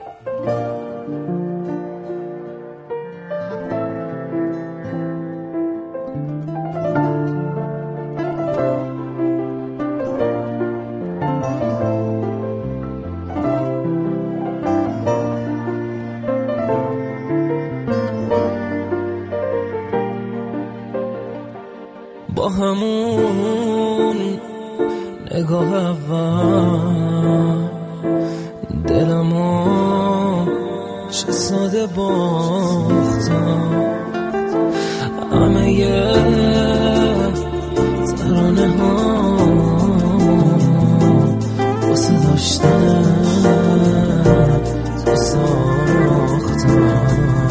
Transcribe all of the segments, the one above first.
با همون نگاه اول دلمو چه ساده باختم، همه یه ترانه ها واسه داشتن تو ساختم.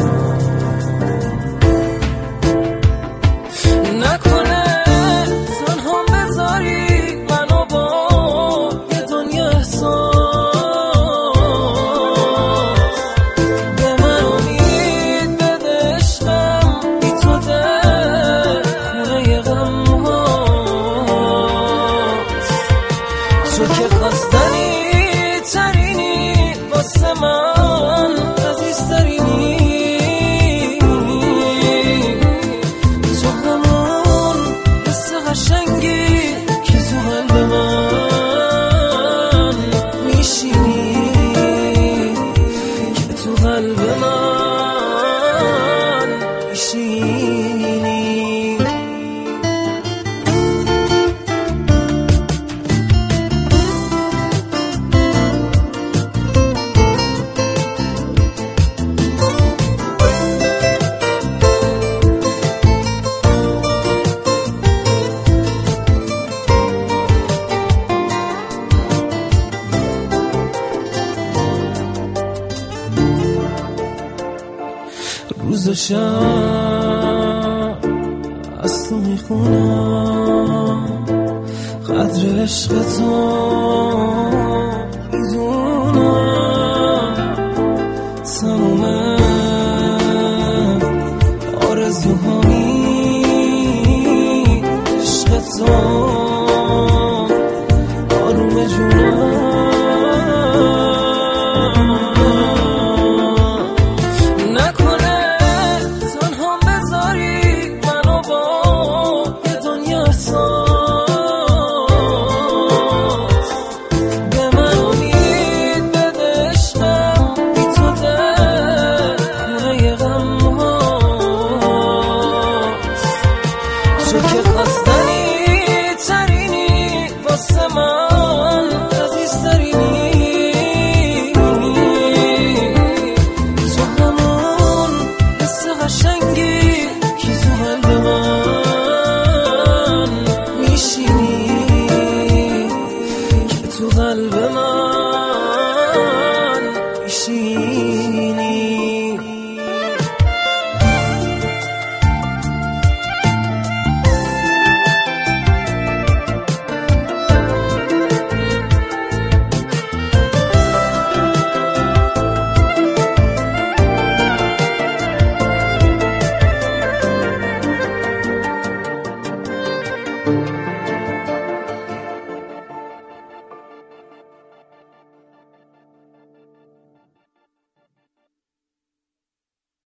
تو که خواستنی ترینی واسه من عزیزترینی، تو همون حس قشنگی که تو قلب من میشینی، که تو قلب من میشینی. روز و شب از تو میخونم، قدر عشق تو میدونم، تموم آرزوهایی عشق تو آروم جونم. تو که خواستنی ترینی واسه من عزیزترینی، تو همون حس قشنگی که تو قلب من میشینی، که تو قلب